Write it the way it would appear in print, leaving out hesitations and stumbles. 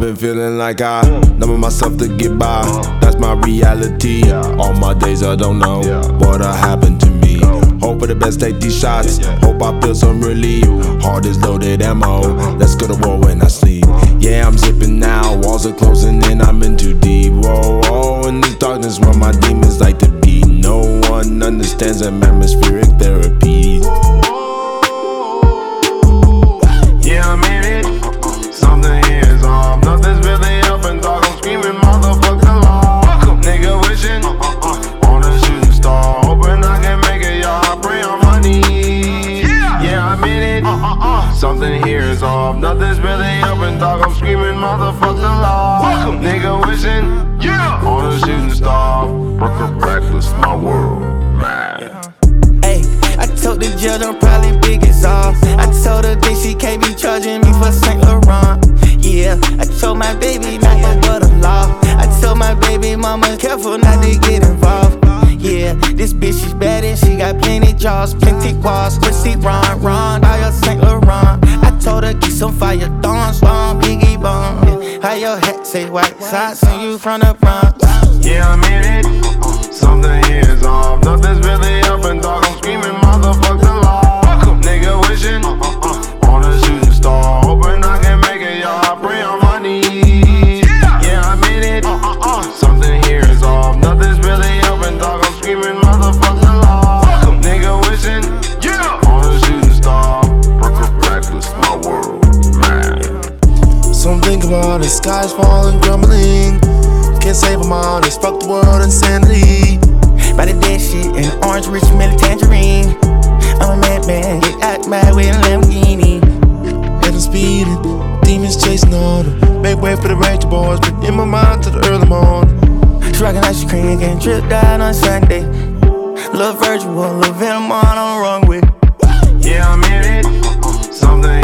been feeling like I number myself to get by. That's my reality. All my days I don't know what'll happen to me. Hope for the best, take these shots. Hope I feel some relief. Heart is loaded ammo. Let's go to war when I sleep. Yeah, I'm zipping now. Walls are closing in, I'm in too deep. Whoa, whoa, in the darkness where my demons like to be. No one understands them atmospheric therapy. Yeah, I'm in it. Something here is off. Nothing's really helping, dog. I'm screaming, motherfuck the law. Nigga wishing on a shooting star. Hoping I can make it, y'all. I pray on my knees. Yeah, I'm in it. Something here is off. Nothing's really helping, dog. I'm screaming, motherfuck the law. Nigga wishing on a shooting star. Reckless, my world, man. I told the judge I'm probably big as all. I told her that she can't be charging me for Saint Laurent. Yeah, I told my baby not to go the law. I told my baby mama careful not to get involved. Yeah, this bitch is bad and she got plenty jaws, plenty walls. Pussy Ron, all your Saint Laurent. I told her get some fire thorns, long Biggie bomb. Yeah. How your hat say white socks and you from the Bronx? Yeah, I'm in it. Something here is off. Nothing's really helping, dog. I'm screaming, motherfuck the law. Nigga wishing on a shooting star. Hoping I can make it, y'all. I pray on my knees. Yeah, I'm in it. Something here is off. Nothing's really helping, dog. I'm screaming, motherfuck the law. Nigga wishing on a shooting star. Reckless, my world, man. Something about the skies falling, crumbling. Can't save them all, it's fuck the world insanity. By the dead shit and orange rich melon tangerine. I'm a madman, get out my way in Lamborghini. Heading speeding, demons chasing on her. Make way for the Ranger boys, been in my mind to the early morning. Rockin' ice cream, getting tripped out on Sunday. Lil' Virgil, Lil' Venom on the runway. Yeah, I'm in it. Something